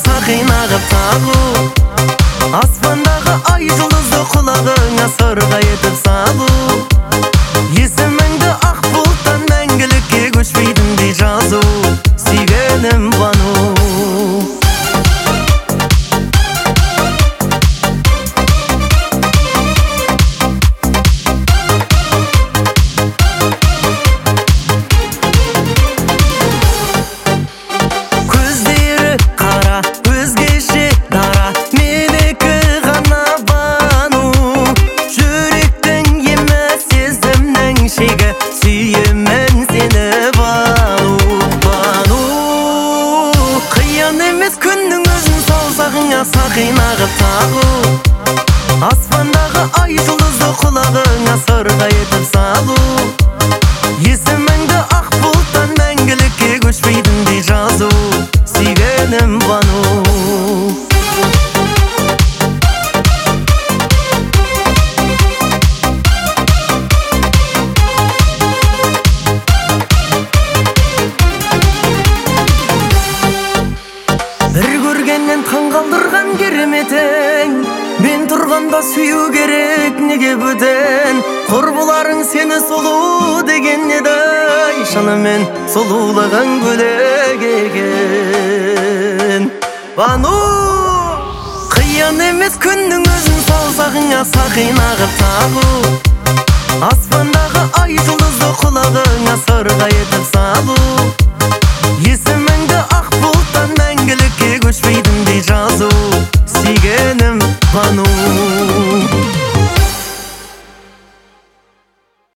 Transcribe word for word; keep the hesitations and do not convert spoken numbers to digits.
сақин ағып тағу, аспандағы ай жұлдызды құлағыңа сырға етіп салу, есіміңді ақ бұлттан мәңгілікке көшпейтіндей жазу, сүйгенім Бану. Сүйемін сені Бану, Бану. Қиян емес күннің өзін саусағыңа сақин ағып тағу, аспандағы ай жұлдызды құлағыңа сырға етіп салу, есіміңді ақ бұлттан мәңгілікке көшпейтіндей жазу, сүйгенім Бану. Бір көргеннен таң қалдырған кереметің, мен тұрғанда сүю керек неге бөтен, құрбыларың сені сұлу деген еді, шынымен сұлулығың бөлек екен Бану. Қиян емес күннің өзін саусағыңа сақин ағып тағу, аспандағы ай жұлдызды құлағы